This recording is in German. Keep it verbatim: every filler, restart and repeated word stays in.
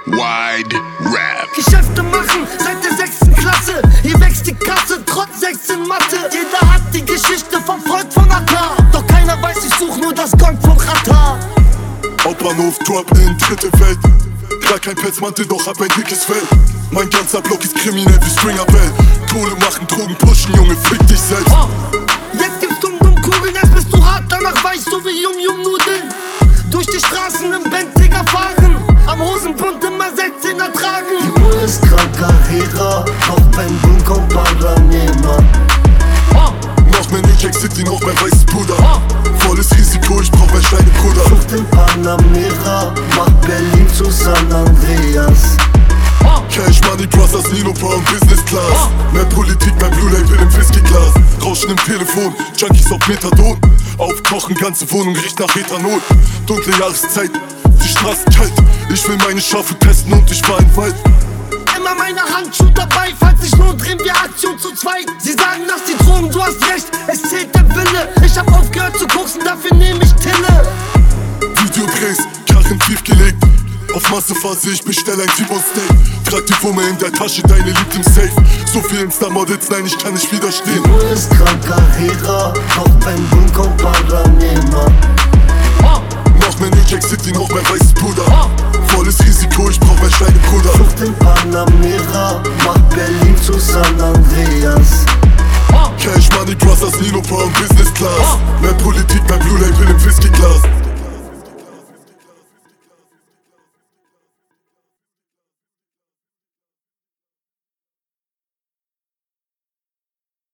Wide Rap. Geschäfte machen seit der sechsten Klasse. Hier wächst die Kasse, trotz sechzehn Mathe. Jeder hat die Geschichte vom Volk von Atta. Doch keiner weiß, ich such nur das Gong von Rata. Hauptbahnhof, Drop in dritte Welt. Gar kein Pelzmantel, doch hab ein dickes Fell. Mein ganzer Block ist kriminell wie Stringer Bell. Kohle machen, Drogen pushen, Junge, fick dich selbst. Oh. Jetzt gibt's Dum-Dum-Kugeln, erst bist du hart, danach weich so wie Yum-Yum-Nudeln. Durch die Straßen im Bentliger fahren, am Hosenbund immer sechzehner tragen. Die Uhr ist kranker Hera, doch beim Boom kommt Panamera. Oh. Noch mehr New Jack City, noch mehr weißes Puder. Oh. Volles Risiko, ich brauch mein Schweinebruder. Flucht in Panamera, macht Berlin zu San Andreas. Oh. Cash Money Brothers, Nino Brown, Business Class. Oh. Mehr Politik, mehr Blue Label im Whiskyglas. Rauschen im Telefon, Junkies auf Methadon. Aufkochen, ganze Wohnung riecht nach Ethanol. Dunkle Jahreszeit, die Straßen kalt. Ich will meine Schafe testen und ich fahr in den Wald. Immer meine Handschuhe dabei, falls ich nur drehen wir Aktion zu zweit. Sie sagen nach die Drogen, du hast recht, es zählt der Wille. Ich hab aufgehört zu koksen, dafür nehm ich Tille. Videodrehs, Karren tief gelegt. Auf Massephase, ich bestell ein T-Bone Steak. Trag die Wumme in der Tasche, deine liegt im Safe. So viel Insta-Models, nein, ich kann nicht widerstehen. Die Uhr ist kranker Hera, doch beim Boom kommt Panamera. Oh. Noch mehr New Jack City, noch mehr weißes Puder. Oh. Volles Risiko, ich brauch mein Schweinebruder. Flucht in Panamera, macht Berlin zu San Andreas. Oh. Cash Money Brothers, Nino Brown, Business